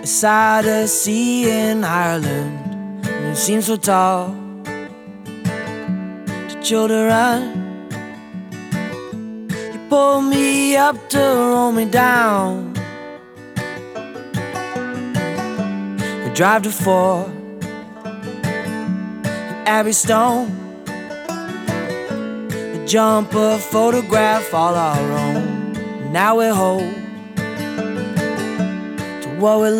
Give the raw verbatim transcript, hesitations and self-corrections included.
beside a sea in Ireland, and you seem so tall to children. You pull me up to roll me down. We drive to four in Abbey Stone. We jump a photograph all our own. Now we're home to what we